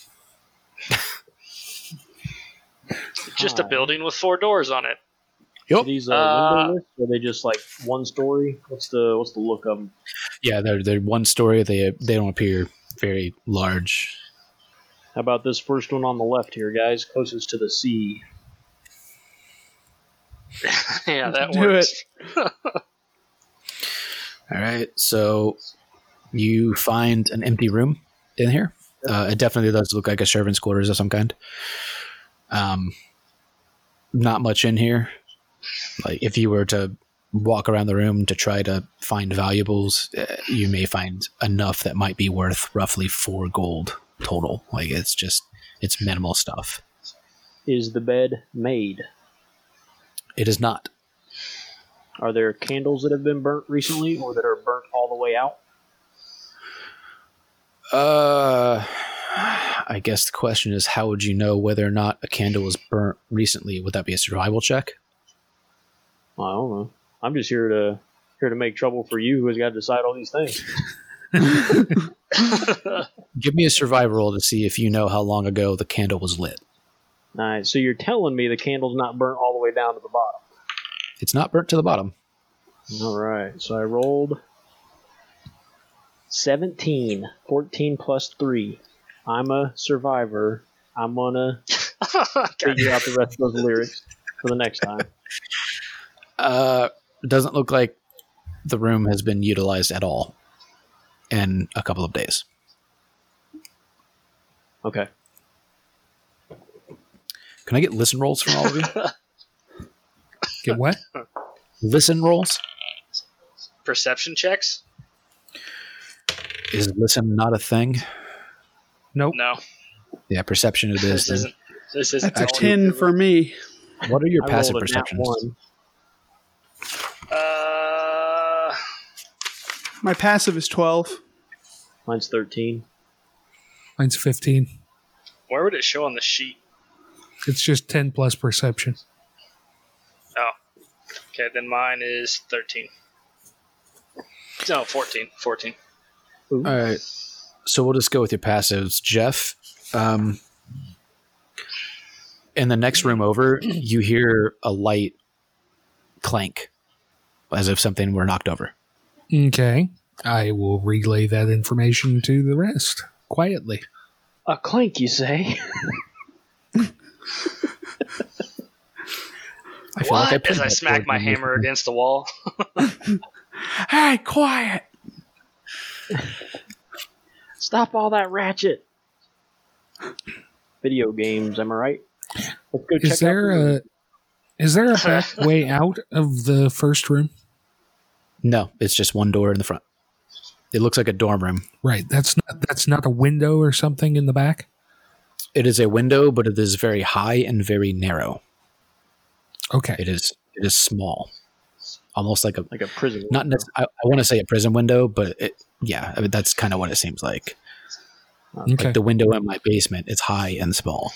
Just a Oh. building with four doors on it. Are Yep. these uh, Uh, windowless? Or are they just like one story? What's the what's the look of them? Yeah, they're they're one story. They they don't appear very large. How about this first one on the left here, guys? Closest to the sea. Yeah, that Do works. All right, so you find an empty room in here. Uh, it definitely does look like a servant's quarters of some kind. Um, not much in here. Like if you were to walk around the room to try to find valuables, uh, you may find enough that might be worth roughly four gold total. Like it's just it's minimal stuff. Is the bed made? It is not. Are there candles that have been burnt recently or that are burnt all the way out? Uh, I guess the question is, how would you know whether or not a candle was burnt recently? Would that be a survival check? I don't know. I'm just here to here to make trouble for you who has got to decide all these things. Give me a survival roll to see if you know how long ago the candle was lit. Nice. So you're telling me the candle's not burnt all the way down to the bottom. It's not burnt to the bottom. All right. So I rolled seventeen, fourteen plus three. I'm a survivor. I'm going to figure out the rest of those lyrics for the next time. Uh, it doesn't look like the room has been utilized at all in a couple of days. Okay. Can I get listen rolls from all of you? Get what? Listen rolls? Perception checks? Is listen not a thing? Nope. No. Yeah, perception it is. This then. isn't. This isn't. That's a all ten you- for me. What are your I passive rolled a nat perceptions? one. Uh, My passive is twelve. Mine's thirteen. Mine's fifteen. where would it show on the sheet? It's just ten plus perception. Oh. Okay, then mine is thirteen. No, fourteen. fourteen. All right. So we'll just go with your passives. Jeff, um, in the next room over, you hear a light clank as if something were knocked over. Okay. I will relay that information to the rest quietly. A clank, you say? I feel What? like I put As I that smack towards my me. hammer against the wall. Hey, quiet! Stop all that ratchet. Video games, am I right? Let's go check Is there out the- a is there a back way out of the first room? No, it's just one door in the front. It looks like a dorm room. Right. That's not that's not a window or something in the back. It is a window, but it is very high and very narrow. Okay. It is it is small, almost like a like a prison. not. Nec- I, I want to say a prison window, but it, yeah, I mean, that's kind of what it seems like. Okay. Like the window in my basement, it's high and small.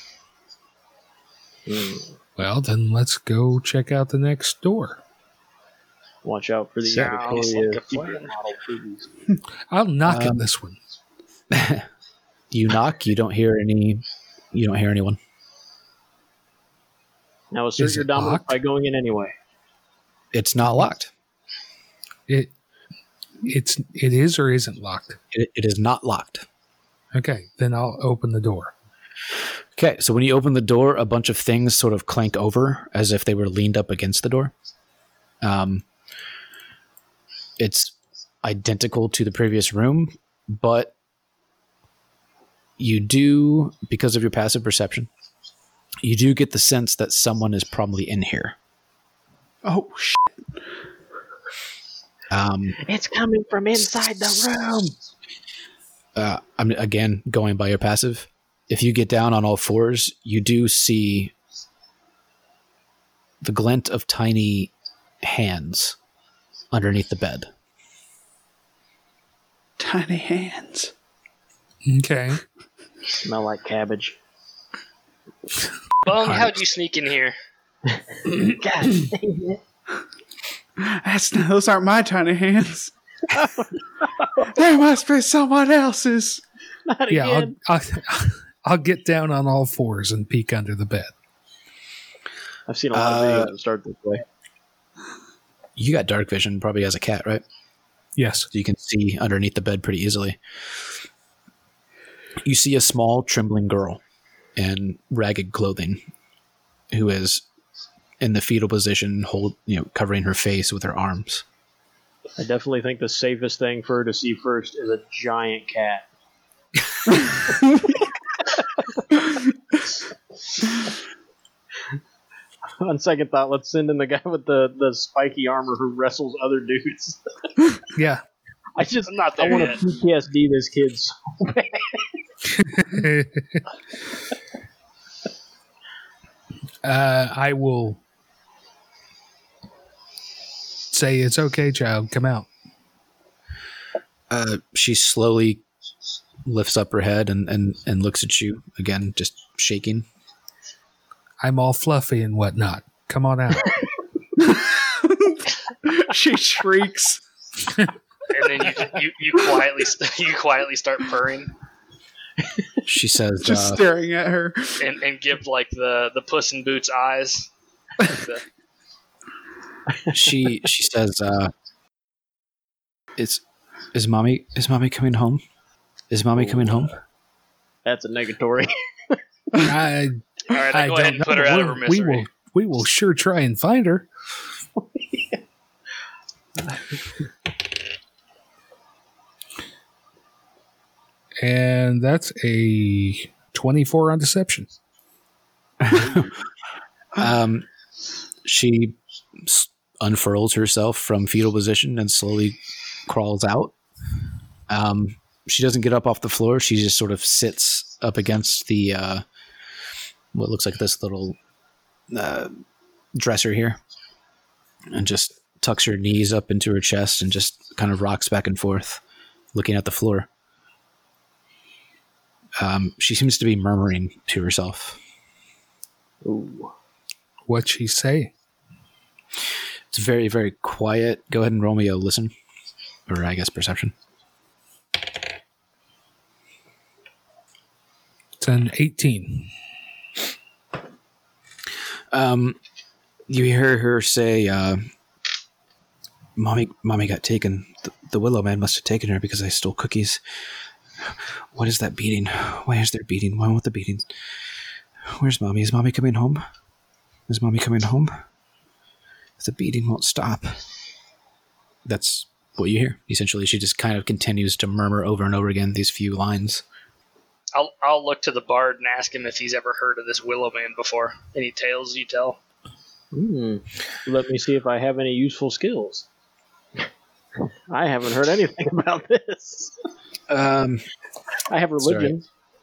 Mm. Well, then let's go check out the next door. Watch out for the Sounds Victoria like a Secret plan. model movies. I'll knock Um, at this one. You knock, you don't hear any. You don't hear anyone. Now assert Is your it dominance locked? by going in anyway. It's not locked. It it's it is or isn't locked. It, it is not locked. Okay, then I'll open the door. Okay, so when you open the door, a bunch of things sort of clank over as if they were leaned up against the door. Um, it's identical to the previous room, but you do, because of your passive perception, you do get the sense that someone is probably in here. Oh, sh- Um, It's coming from inside the room. uh, I'm again going by your passive. If you get down on all fours, you do see the glint of tiny hands underneath the bed. tiny hands. Okay. Smell like cabbage. Bung, how'd you sneak in here? God dang it. That's not, those aren't my tiny hands. There must be someone else's. Not Yeah, again. I'll, I'll I'll get down on all fours and peek under the bed. I've seen a lot Uh, of videos that start this way. You got dark vision probably as a cat, right? Yes. So you can see underneath the bed pretty easily. You see a small, trembling girl in ragged clothing who is in the fetal position, hold, you know, covering her face with her arms. I definitely think the safest thing for her to see first is a giant cat. On second thought, let's send in the guy with the, the spiky armor who wrestles other dudes. Yeah. I just I'm not I there want yet. to P T S D this kid so bad. uh, I will say it's okay, child. Come out. Uh, she slowly lifts up her head and, and, and looks at you again, just shaking. I'm all fluffy and whatnot. Come on out. She shrieks. And then you you, you quietly st- you quietly start purring She says, Just uh, staring at her. and, and give like the, the Puss in Boots eyes. Like the- she she says, uh, "Is is mommy is mommy coming home? Is mommy coming home?" That's a negatory. I, All right, I I'll go don't ahead and put her know. out of her We'll- we misery. will we will sure try and find her. And that's a twenty-four on deception. Um, she s- unfurls herself from fetal position and slowly crawls out. Um, she doesn't get up off the floor. She just sort of sits up against the uh, what looks like this little uh, dresser here, and just tucks her knees up into her chest and just kind of rocks back and forth, looking at the floor. Um, she seems to be murmuring to herself. Ooh. What'd she say? It's very, very quiet. Go ahead and roll me a listen. Or I guess perception. It's an eighteen. Um, you hear her say, uh, Mommy, Mommy got taken. The, the Willow Man must have taken her because I stole cookies. What is that beating? Why is there beating? Why won't the beating? Where's Mommy? Is Mommy coming home? Is Mommy coming home? The beating won't stop. That's what you hear. Essentially, she just kind of continues to murmur over and over again these few lines. I'll I'll look to the bard and ask him if he's ever heard of this Willow Man before. Any tales you tell? Hmm. Let me see if I have any useful skills. I haven't heard anything about this. Um, I have religion.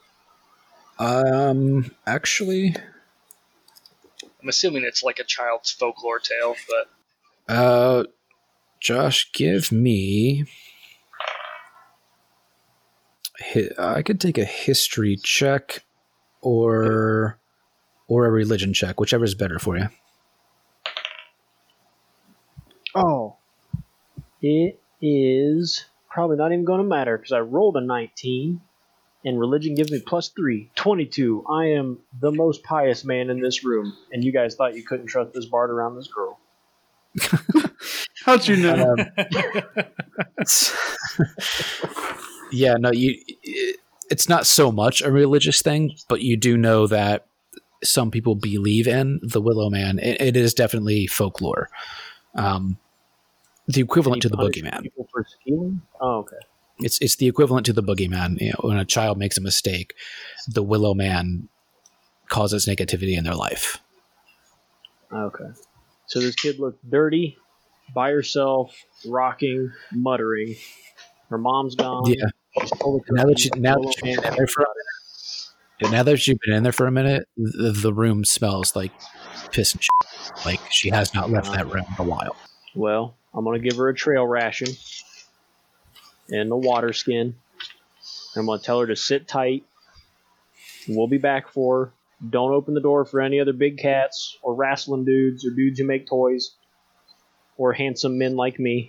um, actually, I'm assuming it's like a child's folklore tale, but uh, Josh, give me. I could take a history check, or or a religion check, whichever is better for you. Oh. It is probably not even going to matter because I rolled a nineteen, and religion gives me plus three. twenty-two. I am the most pious man in this room, and you guys thought you couldn't trust this bard around this girl. How'd you know? Um, yeah, no, you. It's not so much a religious thing, but you do know that some people believe in the Willow Man. It, it is definitely folklore. Um, the equivalent to the boogeyman. People for stealing? Oh, okay. It's it's the equivalent to the boogeyman. You know, when a child makes a mistake, the Willow Man causes negativity in their life. Okay. So this kid looked dirty, by herself, rocking, muttering. Her mom's gone. Yeah. Now that you now that you've been in there for a minute, now that you've been in there for a minute, the, the room smells like piss and shit. Like she has not left that room in a while. Well, I'm going to give her a trail ration and a water skin. I'm going to tell her to sit tight. We'll be back for her. Don't open the door for any other big cats or wrestling dudes or dudes who make toys or handsome men like me.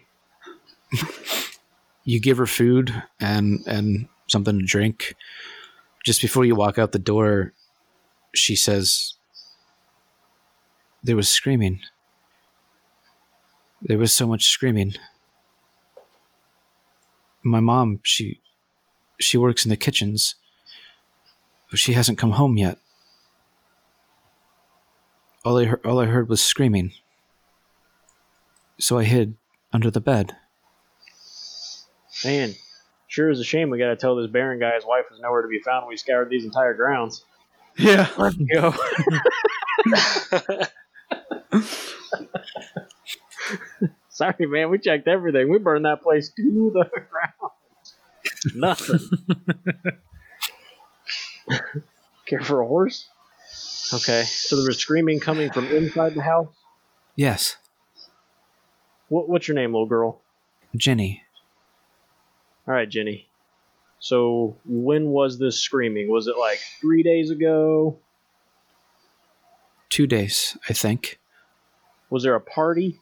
You give her food and and something to drink. Just before you walk out the door, she says, "There was screaming. There was so much screaming. My mom, she she works in the kitchens, but she hasn't come home yet. All I heard, all I heard was screaming. So I hid under the bed." Man, sure is a shame we got to tell this Baron guy his wife was nowhere to be found when we scoured these entire grounds. Yeah. Let's go. Sorry, man. We checked everything. We burned that place to the ground. Nothing. Care for a horse? Okay. So there was screaming coming from inside the house? Yes, What, what's your name, little girl? Jenny. All right, Jenny. So when was this screaming? Was it like three days ago? Two days, I think. Was there a party?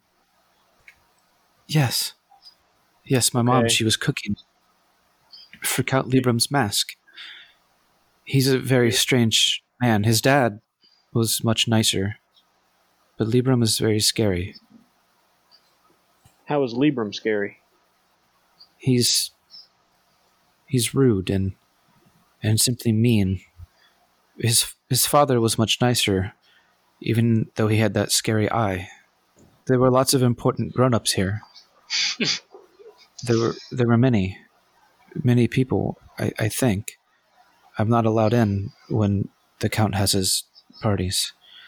Yes. Yes, my mom, Okay. she was cooking for Count Libram's mask. He's a very strange man. His dad was much nicer, but Libram is very scary. How was Libram scary? He's he's rude and and simply mean. His his father was much nicer, even though he had that scary eye. There were lots of important grown-ups here. there were there were many, many people. I, I think. I'm not allowed in when the Count has his parties.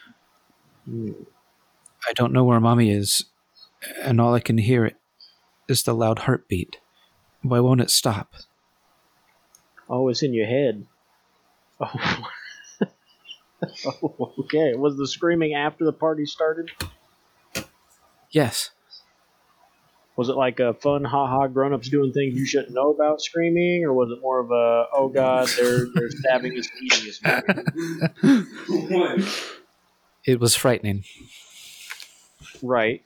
I don't know where Mommy is, and all I can hear is the loud heartbeat. Why won't it stop? Oh, it's in your head. Oh. Oh, okay. Was the screaming after the party started? Yes. Was it like a fun, ha-ha, grown-ups doing things you shouldn't know about screaming? Or was it more of a, oh, God, they're, they're stabbing us and eating us? It was frightening. Right.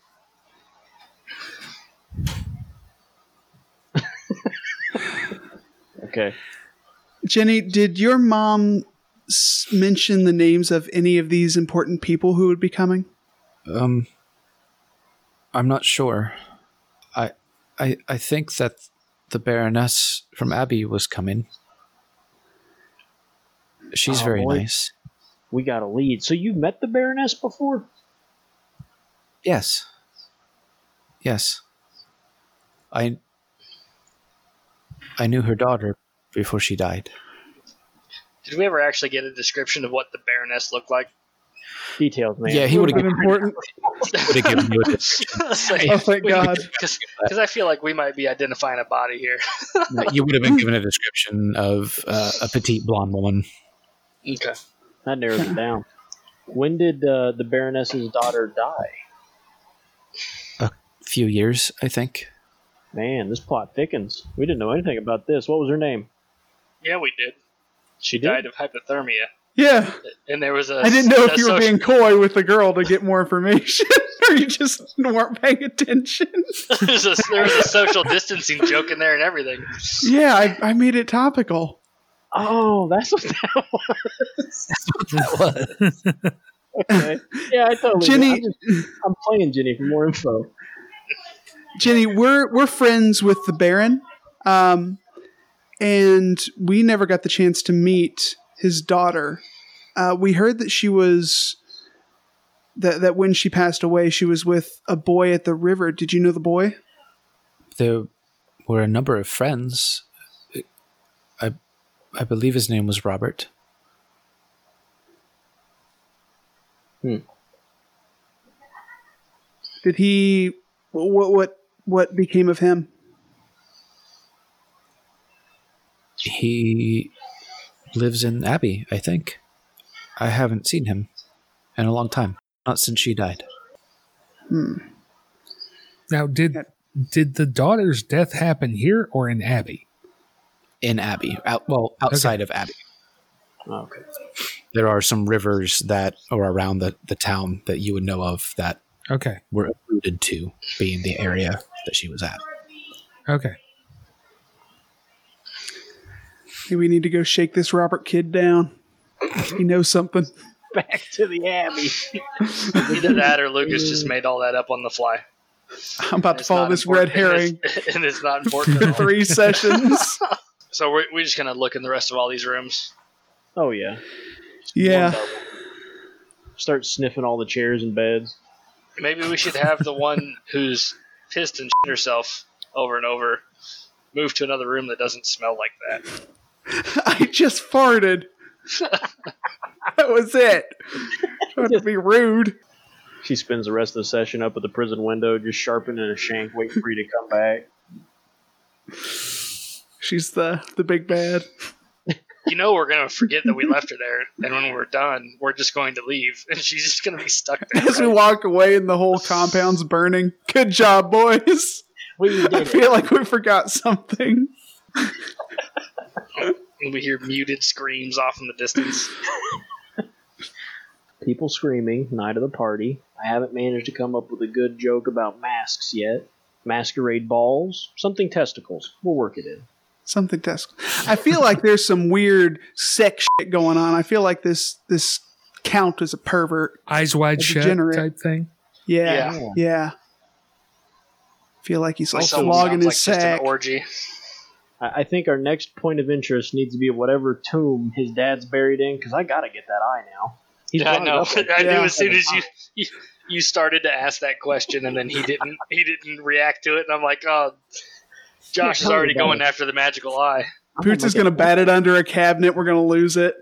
Okay. Jenny, did your mom s- mention the names of any of these important people who would be coming? Um, I'm not sure. I, I, I think that the Baroness from Abbey was coming. She's Oh, very boy. nice. We got a lead. So you've met the Baroness before? Yes. Yes. I I knew her daughter before she died. Did we ever actually get a description of what the Baroness looked like? Details, man. Yeah, he would have been given, important. would've given you a description. Oh, thank God. Because I feel like we might be identifying a body here. You would have been given a description of uh, a petite blonde woman. Okay. That narrows it down. When did uh, the Baroness's daughter die? A few years, I think. Man, this plot thickens. We didn't know anything about this. What was her name? Yeah, we did. She did? Died of hypothermia. Yeah. And there was a. I didn't know a if you were social- being coy with the girl to get more information or you just weren't paying attention. There's a, there was a social distancing joke in there and everything. Yeah, I, I made it topical. Oh, that's what that was. That was. Okay. Yeah, I totally Jenny- I'm, just- I'm playing Jenny for more info. Jenny, we're we're friends with the Baron, um, and we never got the chance to meet his daughter. Uh, we heard that she was that that when she passed away, she was with a boy at the river. Did you know the boy? There were a number of friends. I I believe his name was Robert. Did he? What what what became of him? He lives in Abbey, I think. I haven't seen him in a long time. Not since she died. Hmm. Now, did did the daughter's death happen here or in Abbey? In Abbey. Out, well, outside of Abbey. Okay. There are some rivers that are around the, the town that you would know of that Okay. were alluded to being the area that she was at. Okay. Maybe we need to go shake this Robert kid down. He knows something. Back to the Abbey. Either that or Lucas just made all that up on the fly. I'm about to It's follow not this red important, herring and it's, and it's not important for at all. three sessions. So we're, we're just going to look in the rest of all these rooms. Oh, yeah. Yeah. Start sniffing all the chairs and beds. Maybe we should have the one who's pissed and shit herself over and over move to another room that doesn't smell like that. I just farted. That was it. Trying to be rude. She spends the rest of the session up at the prison window, just sharpening a shank, waiting for you to come back. She's the the big bad. You know we're going to forget that we left her there, and when we're done, we're just going to leave, and she's just going to be stuck there. As we right? walk away and the whole compound's burning. Good job, boys. We did I it. feel like we forgot something. And we hear muted screams off in the distance. People screaming, night of the party. I haven't managed to come up with a good joke about masks yet. Masquerade balls, something testicles. We'll work it in. Something test. I feel like there's some weird sex shit going on. I feel like this this count is a pervert. Eyes wide A shut degenerate. type thing. Yeah, Yeah. yeah. Feel like he's Like also someone flogging sounds his like just an sack. orgy. I, I think our next point of interest needs to be whatever tomb his dad's buried in, because I gotta get that eye now. He's Yeah, I brought it know. up like I Yeah. knew as soon as you, you you started to ask that question, and then he didn't he didn't react to it, and I'm like, oh, Josh is Tell me already about going it. after the magical eye. I'm Poots is look going to at- bat it under a cabinet. We're going to lose it.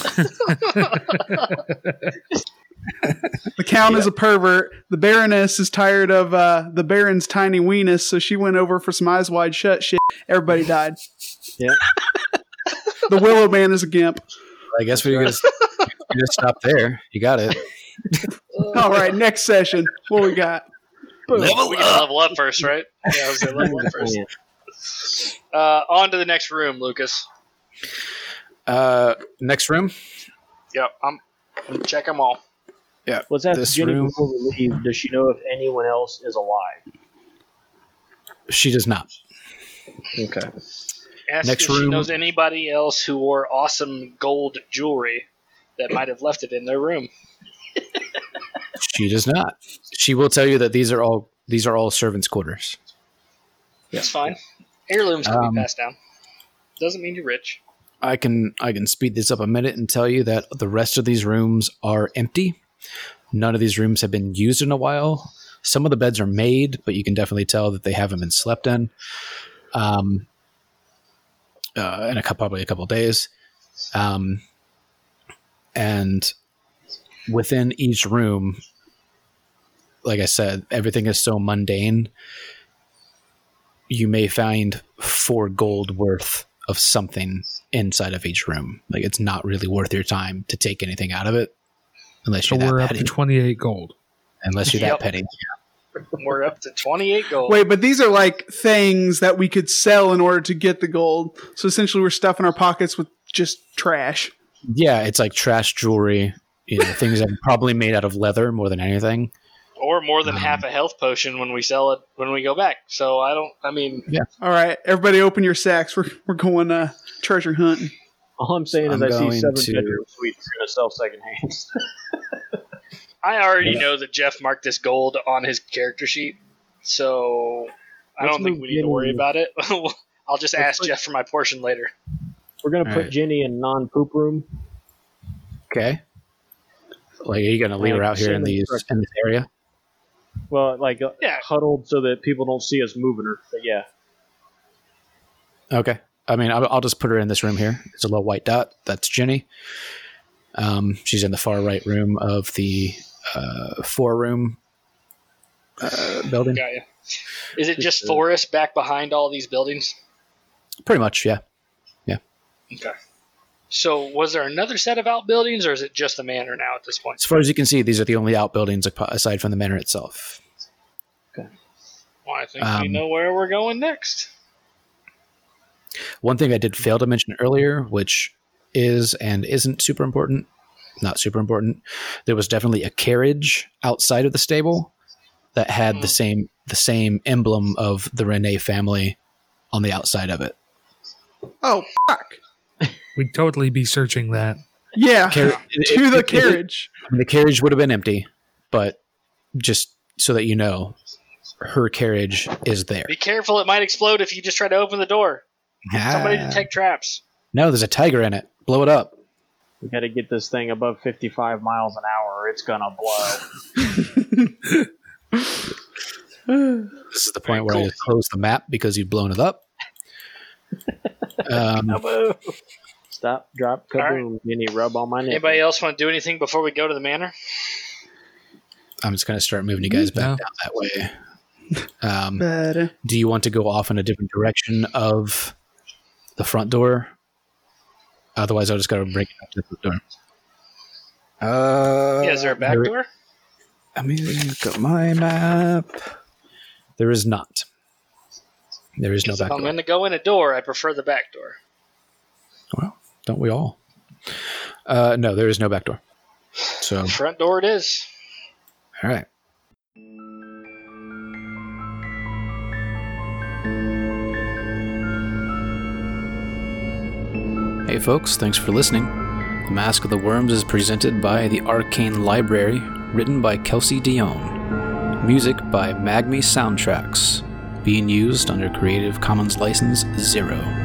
The count is a pervert. The Baroness is tired of uh, the Baron's tiny weenus, so she went over for some eyes wide shut shit. Everybody died. Yeah. The Willow Man is a gimp. I guess we're going to stop there. You got it. All right, next session. What we got? Level We gotta level up first, right? Yeah, I was gonna level up first. Uh, on to the next room, Lucas. Uh, next room. Yep, I'm, I'm check them all. Yeah. Let's ask this Jenny room- before we leave. Does she know if anyone else is alive? She does not. Okay. Ask Next if she room. knows anybody else who wore awesome gold jewelry that might have left it in their room. She does not. She will tell you that these are all these are all servants' quarters. That's fine. Heirlooms can Um, be passed down. Doesn't mean you're rich. I can I can speed this up a minute and tell you that the rest of these rooms are empty. None of these rooms have been used in a while. Some of the beds are made, but you can definitely tell that they haven't been slept in. Um, uh, in a couple, probably a couple of days. Um, and within each room, like I said, everything is so mundane. You may find four gold worth of something inside of each room. Like it's not really worth your time to take anything out of it, unless So you're we're that up petty. to twenty-eight gold. Unless you're Yep. that petty. We're up to twenty-eight gold. Wait, but these are like things that we could sell in order to get the gold. So essentially, we're stuffing our pockets with just trash. Yeah, it's like trash jewelry. You know, things that are probably made out of leather more than anything. Or more than Um, half a health potion when we sell it when we go back. So I don't. I mean, All right, everybody, open your sacks. We're we're going uh, treasure hunting. All I'm saying is I'm I see going seven to- bedroom suites going to sell secondhand. I already know that Jeff marked this gold on his character sheet, so I Let's don't think move we need to worry Jenny- about it. I'll just Let's ask put- Jeff for my portion later. We're going to All put right. Jenny in non-poop room. Okay. Like, are you going to leave her Like out here in same these instruction. in this area? Well, like uh, Yeah. huddled so that people don't see us moving her. But yeah, Okay. I mean, I'll, I'll just put her in this room here. It's a little white dot. That's Jenny. Um, she's in the far right room of the uh, four room uh, building. Got you. Is it just forest back behind all these buildings? Pretty much, yeah. Okay. So was there another set of outbuildings, or is it just the manor now at this point? As far as you can see, these are the only outbuildings aside from the manor itself. Well, I think we Um, know where we're going next. One thing I did fail to mention earlier, which is and isn't super important, not super important, there was definitely a carriage outside of the stable that had the Mm. same the same emblem of the Renee family on the outside of it. Oh, fuck. We'd totally be searching that. Yeah, Car- to the carriage. The carriage would have been empty, but just so that you know, her carriage is there. Be careful; it might explode if you just try to open the door. Somebody Ah. detect traps. No, there's a tiger in it. Blow it up. we got to get this thing above fifty-five miles an hour or it's going to blow. This is the point where Cool. I just close the map because you've blown it up. Um, Stop, drop, All right. kaboom. Jenny, rub on my neck. Anybody else want to do anything before we go to the manor? I'm just going to start moving you guys back No. down that way. Um, Better. do you want to go off in a different direction of the front door? Otherwise, I'll just got to break it up to the front door. Uh, Yeah, is there a back there- door? Let me look at my map. There is not. There is no If back I'm door. going to go in a door, I prefer the back door. Well, don't we all? Uh, no, there is no back door. So, Front door it is. all right. Hey folks, thanks for listening. The Mask of the Worms is presented by the Arcane Library, written by Kelsey Dion. Music by Magmi Soundtracks, being used under Creative Commons License zero.